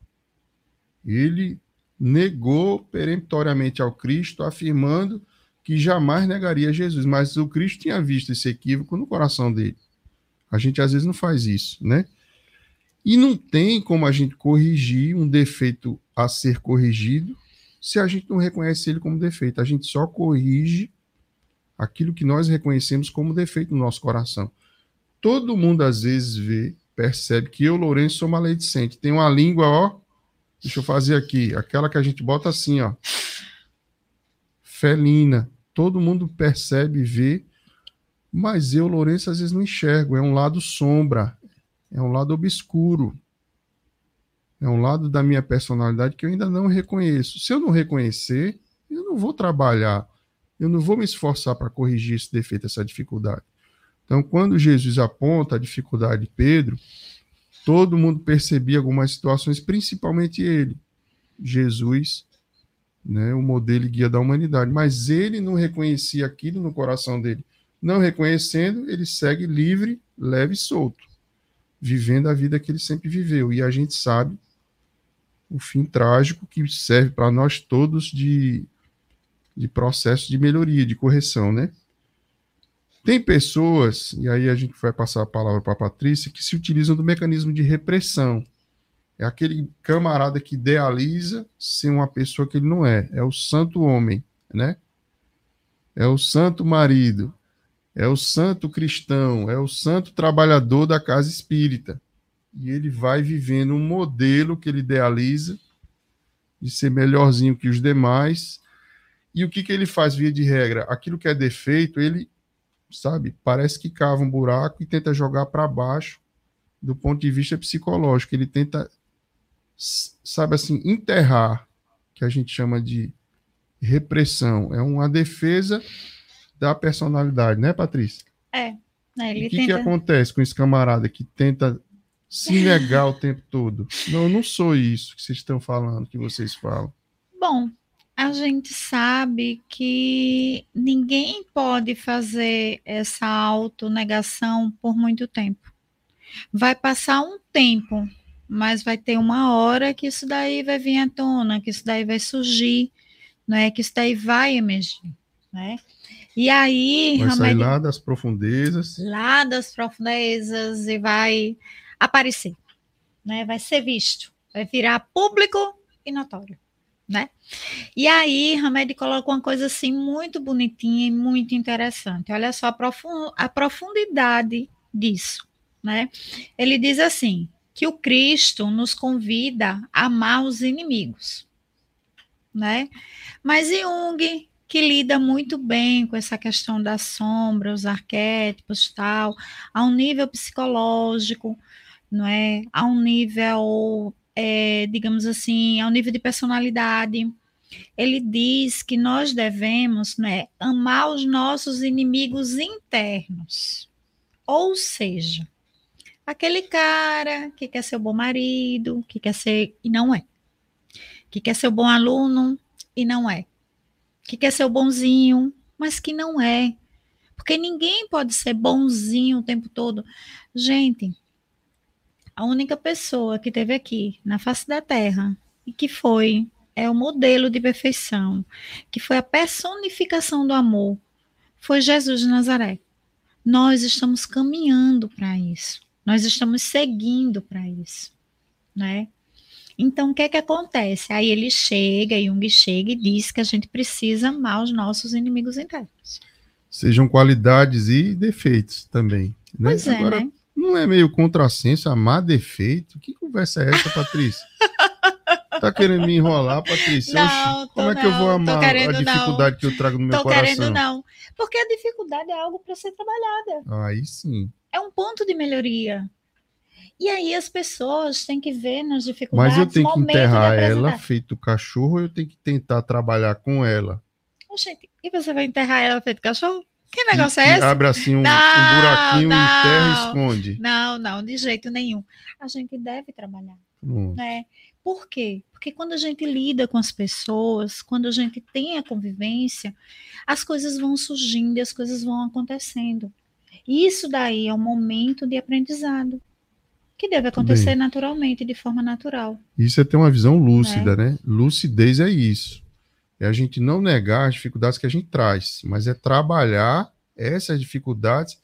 [SPEAKER 2] Ele negou peremptoriamente ao Cristo, afirmando que jamais negaria Jesus, mas o Cristo tinha visto esse equívoco no coração dele. A gente às vezes não faz isso, né? E não tem como a gente corrigir um defeito a ser corrigido se a gente não reconhece ele como defeito. A gente só corrige aquilo que nós reconhecemos como defeito no nosso coração. Todo mundo às vezes vê, percebe que eu, Lourenço, sou maledicente. Tem uma língua, ó, deixa eu fazer aqui, aquela que a gente bota assim, ó, felina. Todo mundo percebe, vê, mas eu, Lourenço, às vezes não enxergo. É um lado sombra, é um lado obscuro, é um lado da minha personalidade que eu ainda não reconheço. Se eu não reconhecer, eu não vou trabalhar, eu não vou me esforçar para corrigir esse defeito, essa dificuldade. Então, quando Jesus aponta a dificuldade de Pedro, todo mundo percebia algumas situações, principalmente ele, Jesus, né, o modelo e guia da humanidade. Mas ele não reconhecia aquilo no coração dele. Não reconhecendo, ele segue livre, leve e solto, vivendo a vida que ele sempre viveu. E a gente sabe o fim trágico que serve para nós todos de, de processo de melhoria, de correção, né? Tem pessoas, e aí a gente vai passar a palavra para a Patrícia, que se utilizam do mecanismo de repressão. É aquele camarada que idealiza ser uma pessoa que ele não é. É o santo homem, né? É o santo marido. É o santo cristão. É o santo trabalhador da casa espírita. E ele vai vivendo um modelo que ele idealiza de ser melhorzinho que os demais. E o que, que ele faz via de regra? Aquilo que é defeito, ele, sabe, parece que cava um buraco e tenta jogar para baixo do ponto de vista psicológico. Ele tenta, sabe assim, enterrar, que a gente chama de repressão. É uma defesa da personalidade, né, Patrícia?
[SPEAKER 3] É. Né, ele
[SPEAKER 2] o que,
[SPEAKER 3] tenta...
[SPEAKER 2] que acontece com esse camarada que tenta se negar o tempo todo? Não, eu não sou isso que vocês estão falando, que vocês falam.
[SPEAKER 3] Bom, a gente sabe que ninguém pode fazer essa autonegação por muito tempo. Vai passar um tempo, mas vai ter uma hora que isso daí vai vir à tona, que isso daí vai surgir, né? Que isso daí vai emergir, né? E aí...
[SPEAKER 2] Vai sair
[SPEAKER 3] Hamed,
[SPEAKER 2] lá das profundezas.
[SPEAKER 3] Lá das profundezas e vai aparecer, né? Vai ser visto, vai virar público e notório, né? E aí, Hamed coloca uma coisa assim muito bonitinha e muito interessante. Olha só a, profund, a profundidade disso, né? Ele diz assim, que o Cristo nos convida a amar os inimigos, né? Mas Jung, que lida muito bem com essa questão da sombra, os arquétipos e tal, a um nível psicológico, não é? A um nível, é, digamos assim, a um nível de personalidade. Ele diz que nós devemos, né, amar os nossos inimigos internos. Ou seja, aquele cara que quer ser o bom marido, que quer ser e não é. Que quer ser o bom aluno e não é. Que quer ser o bonzinho, mas que não é. Porque ninguém pode ser bonzinho o tempo todo. Gente, a única pessoa que teve aqui na face da Terra e que foi, é o modelo de perfeição, que foi a personificação do amor, foi Jesus de Nazaré. Nós estamos caminhando para isso. Nós estamos seguindo para isso, né? Então, o que é que acontece? Aí ele chega, Jung chega e diz que a gente precisa amar os nossos inimigos internos.
[SPEAKER 2] Sejam qualidades e defeitos também. Né?
[SPEAKER 3] Pois é,
[SPEAKER 2] Agora,
[SPEAKER 3] né?
[SPEAKER 2] não é meio contrassenso amar defeito? Que conversa é essa, Patrícia? Tá querendo me enrolar, Patrícia?
[SPEAKER 3] Não,
[SPEAKER 2] Oxi, como é
[SPEAKER 3] não,
[SPEAKER 2] que eu vou amar a dificuldade
[SPEAKER 3] não.
[SPEAKER 2] que eu trago no meu
[SPEAKER 3] tô
[SPEAKER 2] coração?
[SPEAKER 3] Querendo não. Porque a dificuldade é algo para ser trabalhada.
[SPEAKER 2] Aí sim.
[SPEAKER 3] É um ponto de melhoria. E aí as pessoas têm que ver nas dificuldades.
[SPEAKER 2] Mas eu tenho que enterrar ela,
[SPEAKER 3] feito.
[SPEAKER 2] feito cachorro, ou eu tenho que tentar trabalhar com ela?
[SPEAKER 3] Oh, gente, e você vai enterrar ela feito cachorro? Que negócio
[SPEAKER 2] que,
[SPEAKER 3] é esse?
[SPEAKER 2] Abre assim um,
[SPEAKER 3] não,
[SPEAKER 2] um buraquinho,
[SPEAKER 3] não,
[SPEAKER 2] enterra e esconde.
[SPEAKER 3] Não, não, de jeito nenhum. A gente deve trabalhar.
[SPEAKER 2] Hum.
[SPEAKER 3] Né? Por quê? Porque quando a gente lida com as pessoas, quando a gente tem a convivência, as coisas vão surgindo e as coisas vão acontecendo. Isso daí é um momento de aprendizado, que deve acontecer Bem, naturalmente, de forma natural.
[SPEAKER 2] Isso é ter uma visão lúcida, né? né? Lucidez é isso. É a gente não negar as dificuldades que a gente traz, mas é trabalhar essas dificuldades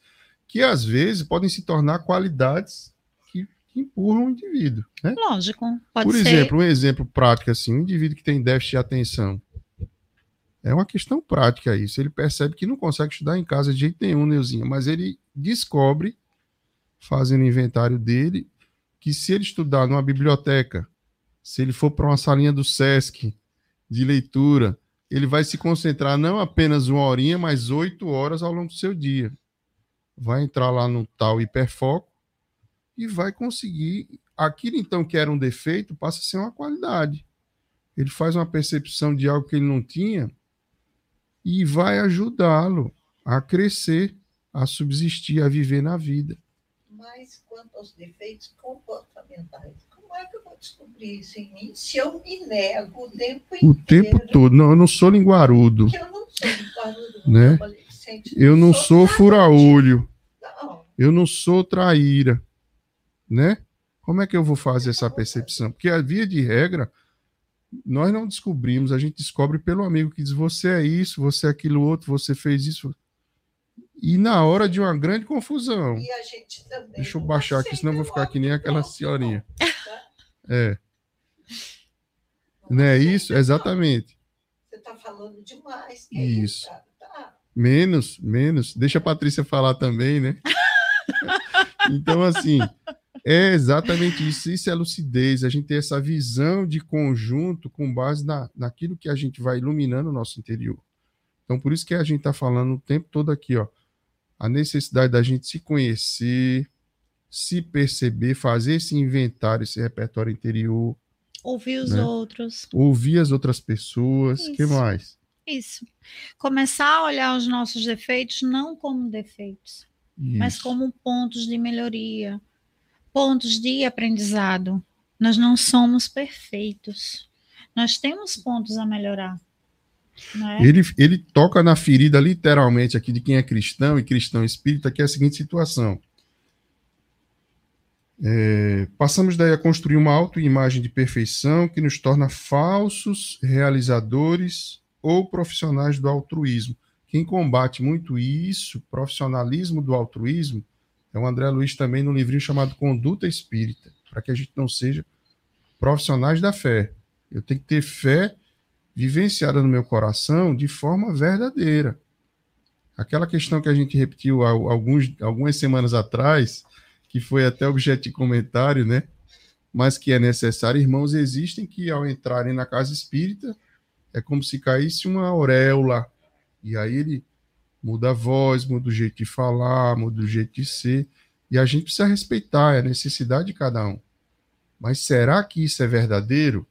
[SPEAKER 2] que às vezes podem se tornar qualidades que, que empurram o indivíduo, né?
[SPEAKER 3] Lógico, pode
[SPEAKER 2] Por
[SPEAKER 3] ser.
[SPEAKER 2] exemplo, um exemplo prático assim, um indivíduo que tem déficit de atenção. É uma questão prática isso. Ele percebe que não consegue estudar em casa de jeito nenhum, Neuzinha, mas ele descobre, fazendo o inventário dele, que se ele estudar numa biblioteca, se ele for para uma salinha do Sesc de leitura, ele vai se concentrar não apenas uma horinha, mas oito horas ao longo do seu dia. Vai entrar lá no tal hiperfoco e vai conseguir. Aquilo, então, que era um defeito, passa a ser uma qualidade. Ele faz uma percepção de algo que ele não tinha e vai ajudá-lo a crescer, a subsistir, a viver na vida.
[SPEAKER 5] Mas quanto aos defeitos comportamentais, como é que eu vou descobrir isso em mim se eu me nego o tempo
[SPEAKER 2] O
[SPEAKER 5] inteiro?
[SPEAKER 2] tempo todo. Não, eu não sou linguarudo.
[SPEAKER 5] Porque eu não sou linguarudo,
[SPEAKER 2] Né?
[SPEAKER 5] adolescente.
[SPEAKER 2] Eu não sou
[SPEAKER 5] nada
[SPEAKER 2] fura-olho.
[SPEAKER 5] disso. Não.
[SPEAKER 2] Eu não sou traíra. Né? Como é que eu vou fazer essa percepção? Porque a via de regra, nós não descobrimos, a gente descobre pelo amigo que diz, você é isso, você é aquilo outro, você fez isso. E na hora de uma grande confusão.
[SPEAKER 5] E a gente também.
[SPEAKER 2] Deixa eu baixar aqui, senão eu vou ficar que nem aquela senhorinha. É. Não é isso? Exatamente.
[SPEAKER 5] Você está falando demais. Que é
[SPEAKER 2] Isso.
[SPEAKER 5] cara? Tá.
[SPEAKER 2] Menos, menos. Deixa a Patrícia falar também, né? Então, assim, é exatamente isso. Isso é lucidez. A gente tem essa visão de conjunto com base na, naquilo que a gente vai iluminando o nosso interior. Então, por isso que a gente está falando o tempo todo aqui, ó. A necessidade da gente se conhecer, se perceber, fazer esse inventário, esse repertório interior.
[SPEAKER 3] Ouvir os
[SPEAKER 2] né?
[SPEAKER 3] outros.
[SPEAKER 2] Ouvir as outras pessoas. O que
[SPEAKER 3] Isso.
[SPEAKER 2] mais?
[SPEAKER 3] Isso. Começar a olhar os nossos defeitos não como defeitos, mas
[SPEAKER 2] Isso.
[SPEAKER 3] como pontos de melhoria, pontos de aprendizado. Nós não somos perfeitos. Nós temos pontos a melhorar. Né?
[SPEAKER 2] Ele, ele toca na ferida, literalmente, aqui de quem é cristão e cristão espírita, que é a seguinte situação. É, passamos daí a construir uma autoimagem de perfeição que nos torna falsos realizadores ou profissionais do altruísmo. Quem combate muito isso, profissionalismo do altruísmo, é o André Luiz também no livrinho chamado Conduta Espírita, para que a gente não seja profissionais da fé. Eu tenho que ter fé vivenciada no meu coração de forma verdadeira. Aquela questão que a gente repetiu há alguns, algumas semanas atrás, que foi até objeto de comentário, né? Mas que é necessário, irmãos, existem que ao entrarem na casa espírita, é como se caísse uma auréola, e aí ele muda a voz, muda o jeito de falar, muda o jeito de ser, e a gente precisa respeitar a necessidade de cada um. Mas será que isso é verdadeiro?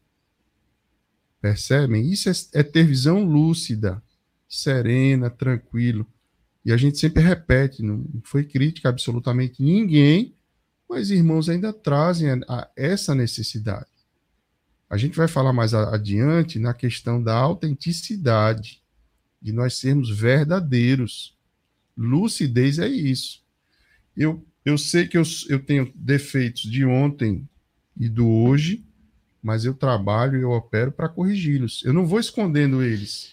[SPEAKER 2] Percebem? Isso é, é ter visão lúcida, serena, tranquilo. E a gente sempre repete, não foi crítica a absolutamente ninguém, mas irmãos ainda trazem a, a essa necessidade. A gente vai falar mais a, adiante na questão da autenticidade, de nós sermos verdadeiros. Lucidez é isso. Eu, eu sei que eu, eu tenho defeitos de ontem e do hoje, mas eu trabalho e eu opero para corrigi-los. Eu não vou escondendo eles.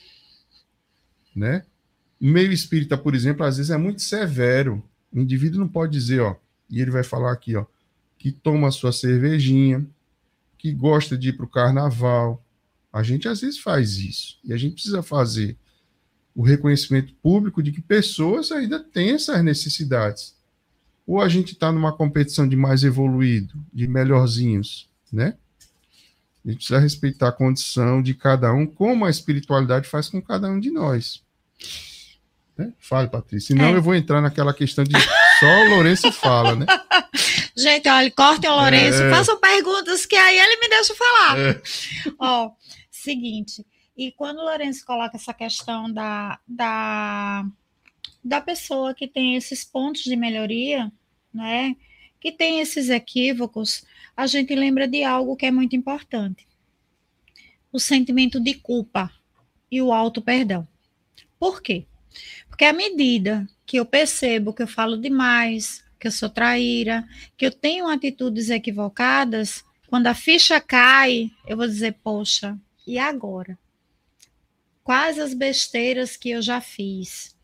[SPEAKER 2] Né? O meio espírita, por exemplo, às vezes é muito severo. O indivíduo não pode dizer, ó, e ele vai falar aqui, ó, que toma a sua cervejinha, que gosta de ir para o carnaval. A gente às vezes faz isso. E a gente precisa fazer o reconhecimento público de que pessoas ainda têm essas necessidades. Ou a gente está numa competição de mais evoluído, de melhorzinhos, né? A gente precisa respeitar a condição de cada um, como a espiritualidade faz com cada um de nós. Né? Fale, Patrícia. Senão
[SPEAKER 3] É.
[SPEAKER 2] eu vou entrar naquela questão de só o Lourenço fala, né?
[SPEAKER 3] Gente, olha, cortem o Lourenço,
[SPEAKER 2] É.
[SPEAKER 3] façam perguntas que aí ele me deixa falar.
[SPEAKER 2] É.
[SPEAKER 3] Ó, seguinte, e quando o Lourenço coloca essa questão da, da, da pessoa que tem esses pontos de melhoria, né, que tem esses equívocos, a gente lembra de algo que é muito importante. O sentimento de culpa e o auto-perdão. Por quê? Porque à medida que eu percebo que eu falo demais, que eu sou traíra, que eu tenho atitudes equivocadas, quando a ficha cai, eu vou dizer, poxa, e agora? Quais as besteiras que eu já fiz?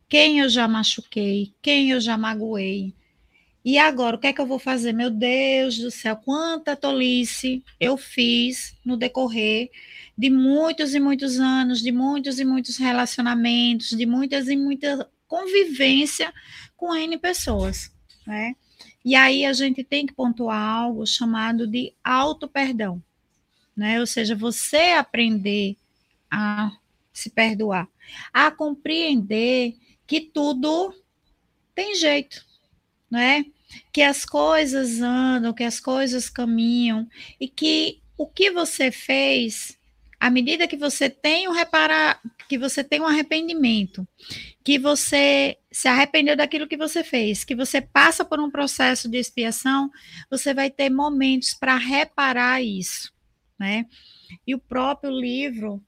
[SPEAKER 3] quem eu já machuquei, quem eu já magoei. E agora, o que é que eu vou fazer? Meu Deus do céu, quanta tolice eu fiz no decorrer de muitos e muitos anos, de muitos e muitos relacionamentos, de muitas e muita convivência com N pessoas, né? E aí a gente tem que pontuar algo chamado de auto-perdão, né? Ou seja, você aprender a se perdoar, a compreender que tudo tem jeito, né? Que as coisas andam, que as coisas caminham e que o que você fez, à medida que você tem um reparar, que você tem um arrependimento, que você se arrependeu daquilo que você fez, que você passa por um processo de expiação, você vai ter momentos para reparar isso, né? E o próprio livro,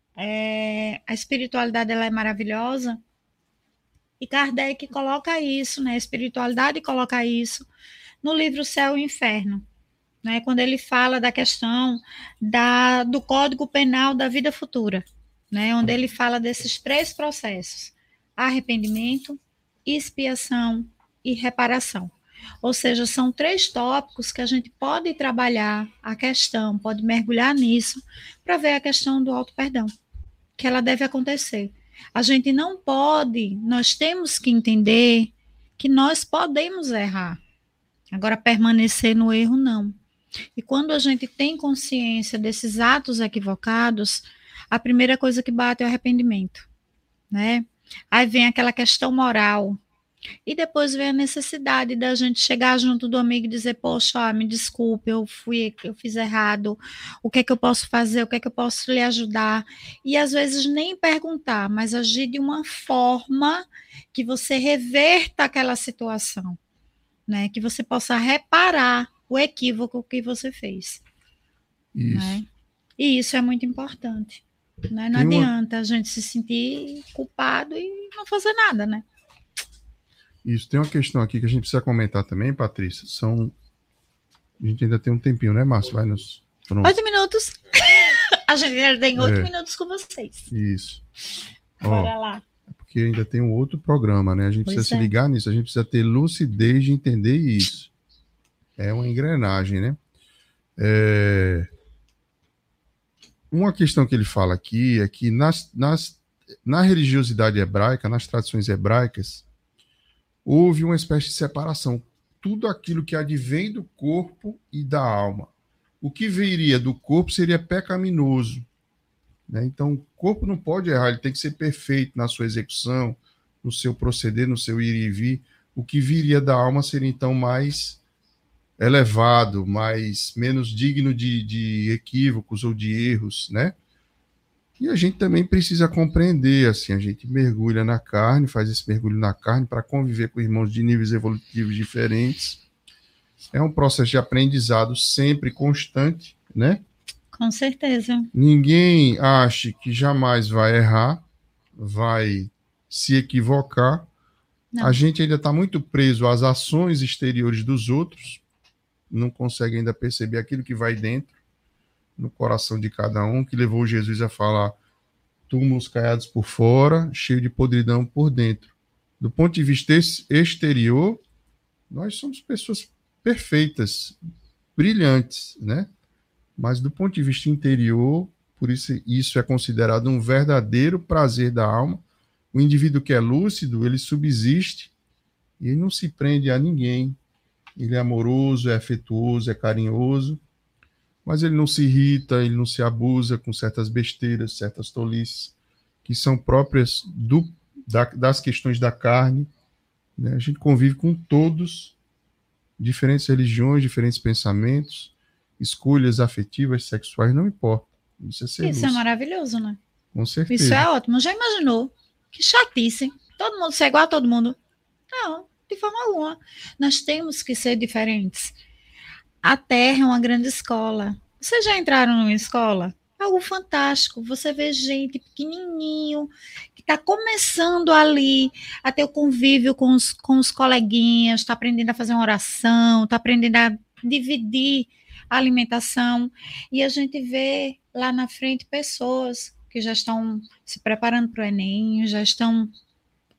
[SPEAKER 3] é, a espiritualidade ela é maravilhosa. E Kardec coloca isso, né? A espiritualidade coloca isso no livro Céu e Inferno, né? Quando ele fala da questão da, do Código Penal da vida futura, né? Onde ele fala desses três processos: arrependimento, expiação e reparação. Ou seja, são três tópicos que a gente pode trabalhar a questão, pode mergulhar nisso para ver a questão do auto-perdão, que ela deve acontecer. A gente não pode, nós temos que entender que nós podemos errar. Agora, permanecer no erro, não. E quando a gente tem consciência desses atos equivocados, a primeira coisa que bate é o arrependimento, né? Aí vem aquela questão moral. E depois vem a necessidade da gente chegar junto do amigo e dizer, poxa, ó, me desculpe, eu fui, eu fiz errado, o que é que eu posso fazer, o que é que eu posso lhe ajudar? E às vezes nem perguntar, mas agir de uma forma que você reverta aquela situação, né? Que você possa reparar o equívoco que você fez.
[SPEAKER 2] Isso.
[SPEAKER 3] Né? E isso é muito importante. Né? Não
[SPEAKER 2] Tem uma-
[SPEAKER 3] adianta a gente se sentir culpado e não fazer nada, né?
[SPEAKER 2] Isso, tem uma questão aqui que a gente precisa comentar também, Patrícia. São. A gente ainda tem um tempinho, né, Márcio? Vai nos. Pronto.
[SPEAKER 3] Oito minutos. A gente ainda tem oito
[SPEAKER 2] É.
[SPEAKER 3] minutos com vocês.
[SPEAKER 2] Isso. Ó,
[SPEAKER 3] Bora lá.
[SPEAKER 2] porque ainda tem um outro programa, né? A gente
[SPEAKER 3] Pois
[SPEAKER 2] precisa
[SPEAKER 3] é.
[SPEAKER 2] se ligar nisso, a gente precisa ter lucidez de entender isso. É uma engrenagem, né? É... Uma questão que ele fala aqui é que nas, nas, na religiosidade hebraica, nas tradições hebraicas, houve uma espécie de separação. Tudo aquilo que advém do corpo e da alma. O que viria do corpo seria pecaminoso, né? Então, o corpo não pode errar, ele tem que ser perfeito na sua execução, no seu proceder, no seu ir e vir. O que viria da alma seria, então, mais elevado, mais, menos digno de, de equívocos ou de erros, né? E a gente também precisa compreender, assim, a gente mergulha na carne, faz esse mergulho na carne para conviver com irmãos de níveis evolutivos diferentes. É um processo de aprendizado sempre constante, né?
[SPEAKER 3] Com certeza.
[SPEAKER 2] Ninguém acha que jamais vai errar, vai se equivocar.
[SPEAKER 3] Não.
[SPEAKER 2] A gente ainda está muito preso às ações exteriores dos outros, não consegue ainda perceber aquilo que vai dentro, no coração de cada um, que levou Jesus a falar túmulos caiados por fora, cheio de podridão por dentro. Do ponto de vista ex- exterior, nós somos pessoas perfeitas, brilhantes, né? Mas do ponto de vista interior, por isso isso é considerado um verdadeiro prazer da alma. O indivíduo que é lúcido, ele subsiste e ele não se prende a ninguém. Ele é amoroso, é afetuoso, é carinhoso, mas ele não se irrita, ele não se abusa com certas besteiras, certas tolices, que são próprias do, da, das questões da carne, né? A gente convive com todos, diferentes religiões, diferentes pensamentos, escolhas afetivas, sexuais, não importa. Isso é ser
[SPEAKER 3] Isso é
[SPEAKER 2] lúcido,
[SPEAKER 3] maravilhoso, né?
[SPEAKER 2] com certeza.
[SPEAKER 3] Isso é ótimo. Já imaginou? Que chatice. Todo mundo ser igual a todo mundo. Não, de forma alguma. Nós temos que ser diferentes. A Terra é uma grande escola. Vocês já entraram numa escola? Algo fantástico. Você vê gente pequenininho, que está começando ali a ter o convívio com os, com os coleguinhas, está aprendendo a fazer uma oração, está aprendendo a dividir a alimentação. E a gente vê lá na frente pessoas que já estão se preparando para o Enem, já estão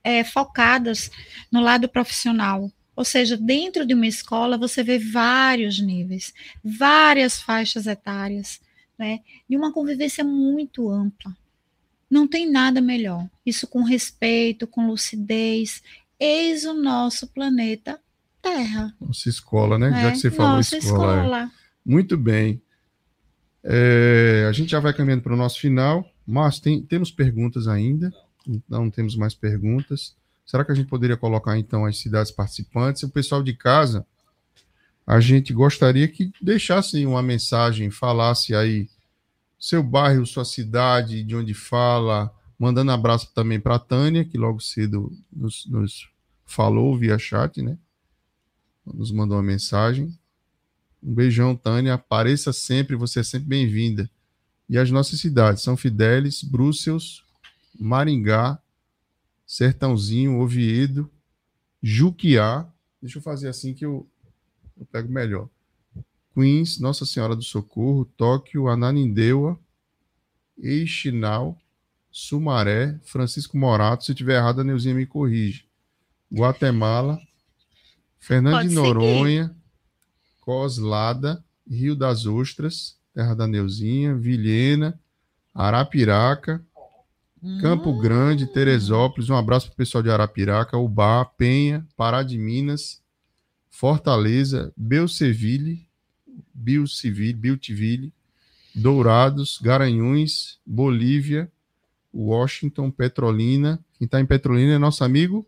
[SPEAKER 3] é, focadas no lado profissional. Ou seja, dentro de uma escola você vê vários níveis, várias faixas etárias, né? E uma convivência muito ampla. Não tem nada melhor. Isso com respeito, com lucidez. Eis o nosso planeta Terra.
[SPEAKER 2] Nossa escola, né?
[SPEAKER 3] É,
[SPEAKER 2] Já que você falou
[SPEAKER 3] nossa
[SPEAKER 2] escola.
[SPEAKER 3] escola.
[SPEAKER 2] É. Muito bem. É, a gente já vai caminhando para o nosso final. Mas tem, temos perguntas ainda. Não temos mais perguntas. Será que a gente poderia colocar, então, as cidades participantes? O pessoal de casa, a gente gostaria que deixasse uma mensagem, falasse aí seu bairro, sua cidade, de onde fala, mandando abraço também para a Tânia, que logo cedo nos, nos falou via chat, né? Nos mandou uma mensagem. Um beijão, Tânia. Apareça sempre, você é sempre bem-vinda. E as nossas cidades, São Fidélis, Bruxelas, Maringá, Sertãozinho, Oviedo, Juquiá. Deixa eu fazer assim que eu, eu pego melhor. Queens, Nossa Senhora do Socorro, Tóquio, Ananindeua, Eixinal, Sumaré, Francisco Morato. Se eu estiver errado, a Neuzinha me corrige. Guatemala, Fernando
[SPEAKER 3] Pode
[SPEAKER 2] de
[SPEAKER 3] seguir.
[SPEAKER 2] Noronha, Coslada, Rio das Ostras, terra da Neuzinha, Vilhena, Arapiraca, Campo
[SPEAKER 3] Hum.
[SPEAKER 2] Grande, Teresópolis. Um abraço para o pessoal de Arapiraca, Ubá, Penha, Pará de Minas, Fortaleza, Belceville, Bilciville, Biltiville, Dourados, Garanhuns, Bolívia, Washington, Petrolina. Quem está em Petrolina é nosso amigo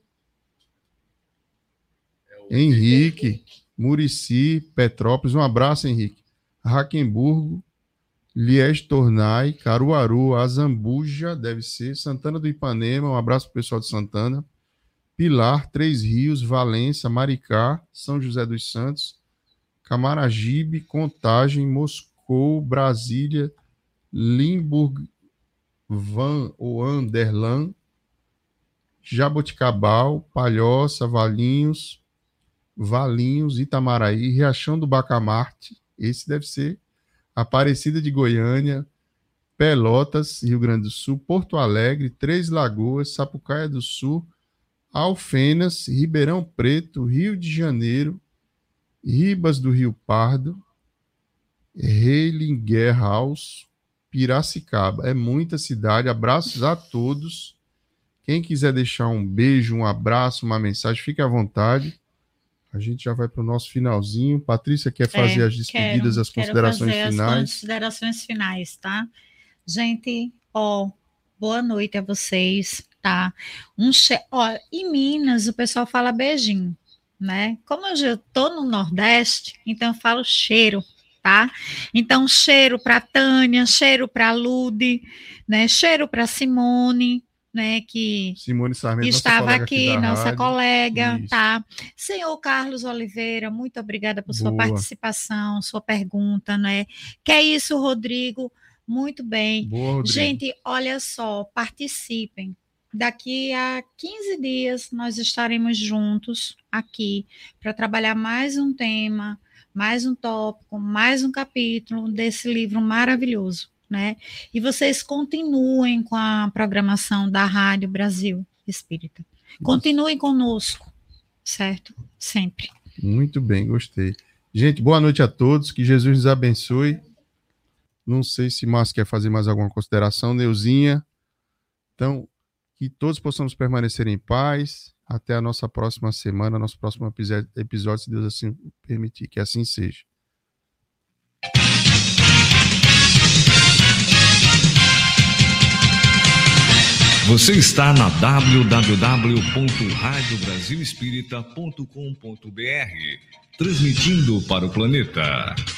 [SPEAKER 2] Henrique, Murici, Petrópolis. Um abraço, Henrique. Raquemburgo, Liege Tornai, Caruaru, Azambuja, deve ser, Santana do Ipanema. Um abraço para o pessoal de Santana. Pilar, Três Rios, Valença, Maricá, São José dos Santos, Camaragibe, Contagem, Moscou, Brasília, Limburg, Van ou Anderlan, Jaboticabal, Palhoça, Valinhos, Valinhos, Itamaraí, Riachão do Bacamarte, esse deve ser, Aparecida de Goiânia, Pelotas, Rio Grande do Sul, Porto Alegre, Três Lagoas, Sapucaia do Sul, Alfenas, Ribeirão Preto, Rio de Janeiro, Ribas do Rio Pardo, Relinguerhaus, Piracicaba. É muita cidade. Abraços a todos. Quem quiser deixar um beijo, um abraço, uma mensagem, fique à vontade. A gente já vai para o nosso finalzinho. Patrícia quer fazer
[SPEAKER 3] É,
[SPEAKER 2] as despedidas,
[SPEAKER 3] quero,
[SPEAKER 2] as considerações
[SPEAKER 3] quero fazer
[SPEAKER 2] finais.
[SPEAKER 3] As considerações finais, tá? Gente, ó, boa noite a vocês, tá? Um che... ó, em Minas o pessoal fala beijinho, né? Como eu já tô no Nordeste, então eu falo cheiro, tá? Então cheiro para Tânia, cheiro para Lude, né? Cheiro para Simone, né, que
[SPEAKER 2] Simone Sarmento,
[SPEAKER 3] estava
[SPEAKER 2] nossa
[SPEAKER 3] aqui,
[SPEAKER 2] da
[SPEAKER 3] nossa
[SPEAKER 2] rádio.
[SPEAKER 3] colega,
[SPEAKER 2] Isso.
[SPEAKER 3] tá? Senhor Carlos Oliveira, muito obrigada por sua
[SPEAKER 2] Boa.
[SPEAKER 3] participação, sua pergunta, né? Que é isso, Rodrigo? Muito bem.
[SPEAKER 2] Boa, Rodrigo.
[SPEAKER 3] Gente, olha só, participem. Daqui a quinze dias nós estaremos juntos aqui para trabalhar mais um tema, mais um tópico, mais um capítulo desse livro maravilhoso, né? E vocês continuem com a programação da Rádio Brasil Espírita. Continuem conosco, certo? Sempre.
[SPEAKER 2] Muito bem, gostei. Gente, boa noite a todos, que Jesus nos abençoe. Não sei se Márcio quer fazer mais alguma consideração, Neuzinha. Então, que todos possamos permanecer em paz. Até a nossa próxima semana, nosso próximo episódio, se Deus assim permitir, que assim seja.
[SPEAKER 1] Você está na w w w ponto rádio brasil espírita ponto com ponto b r, transmitindo para o planeta.